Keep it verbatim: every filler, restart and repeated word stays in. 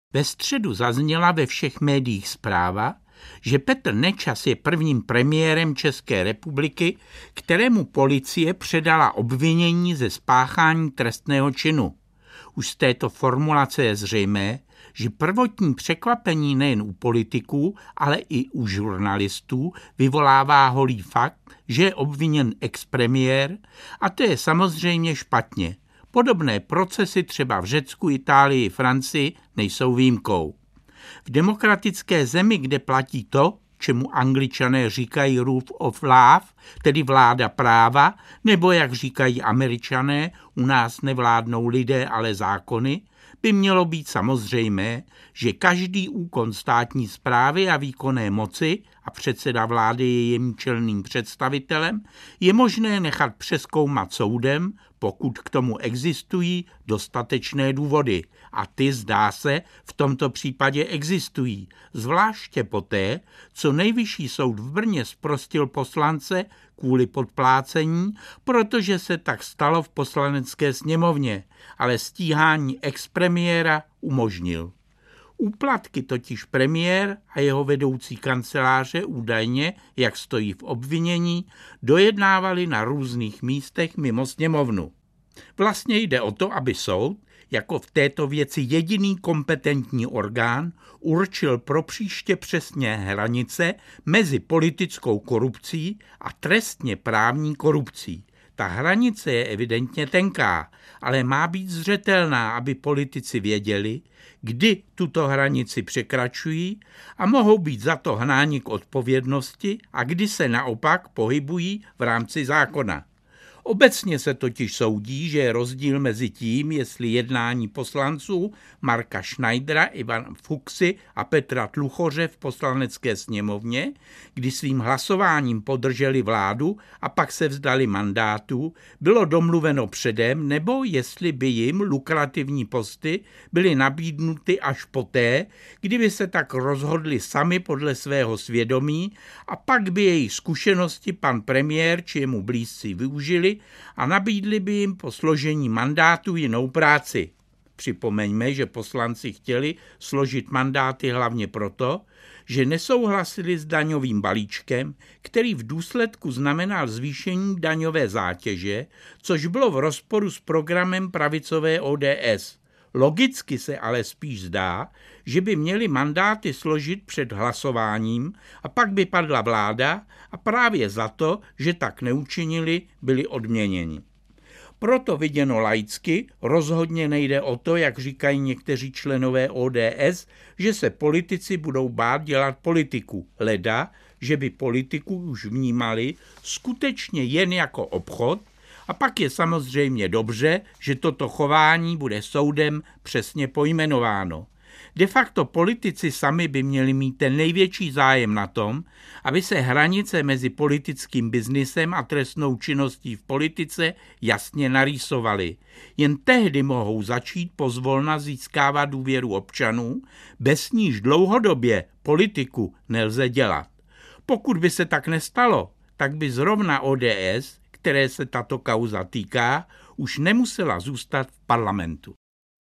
Ve středu zazněla ve všech médiích zpráva, že Petr Nečas je prvním premiérem České republiky, kterému policie předala obvinění ze spáchání trestného činu. Už z této formulace je zřejmé, že prvotní překvapení nejen u politiků, ale i u žurnalistů vyvolává holý fakt, že je obviněn expremiér, a to je samozřejmě špatně. Podobné procesy třeba v Řecku, Itálii, Francii nejsou výjimkou. V demokratické zemi, kde platí to, čemu Angličané říkají rule of law, tedy vláda práva, nebo jak říkají Američané, u nás nevládnou lidé, ale zákony, by mělo být samozřejmé, že každý úkon státní správy a výkonné moci, a předseda vlády je jejím čelným představitelem, je možné nechat přezkoumat soudem, pokud k tomu existují dostatečné důvody. A ty, zdá se, v tomto případě existují. Zvláště poté, co Nejvyšší soud v Brně zprostil poslance kvůli podplácení, protože se tak stalo v Poslanecké sněmovně, ale stíhání expremiéra umožnil. Úplatky totiž premiér a jeho vedoucí kanceláře údajně, jak stojí v obvinění, dojednávali na různých místech mimo sněmovnu. Vlastně jde o to, aby soud, jako v této věci jediný kompetentní orgán, určil pro příště přesně hranice mezi politickou korupcí a trestně právní korupcí. Ta hranice je evidentně tenká, ale má být zřetelná, aby politici věděli, kdy tuto hranici překračují a mohou být za to hnáni k odpovědnosti a kdy se naopak pohybují v rámci zákona. Obecně se totiž soudí, že je rozdíl mezi tím, jestli jednání poslanců Marka Schneidera, Ivana Fuksy a Petra Tluchoře v Poslanecké sněmovně, kdy svým hlasováním podrželi vládu a pak se vzdali mandátu, bylo domluveno předem, nebo jestli by jim lukrativní posty byly nabídnuty až poté, kdyby se tak rozhodli sami podle svého svědomí a pak by jejich zkušenosti pan premiér či jemu blízcí využili a nabídli by jim po složení mandátu jinou práci. Připomeňme, že poslanci chtěli složit mandáty hlavně proto, že nesouhlasili s daňovým balíčkem, který v důsledku znamenal zvýšení daňové zátěže, což bylo v rozporu s programem pravicové O D S. Logicky se ale spíš zdá, že by měli mandáty složit před hlasováním a pak by padla vláda a právě za to, že tak neučinili, byli odměněni. Proto viděno laicky rozhodně nejde o to, jak říkají někteří členové O D S, že se politici budou bát dělat politiku. Leda, že by politiku už vnímali skutečně jen jako obchod, a pak je samozřejmě dobře, že toto chování bude soudem přesně pojmenováno. De facto politici sami by měli mít ten největší zájem na tom, aby se hranice mezi politickým biznisem a trestnou činností v politice jasně narýsovaly. Jen tehdy mohou začít pozvolna získávat důvěru občanů, bez níž dlouhodobě politiku nelze dělat. Pokud by se tak nestalo, tak by zrovna O D S, které se tato kauza týká, už nemusela zůstat v parlamentu.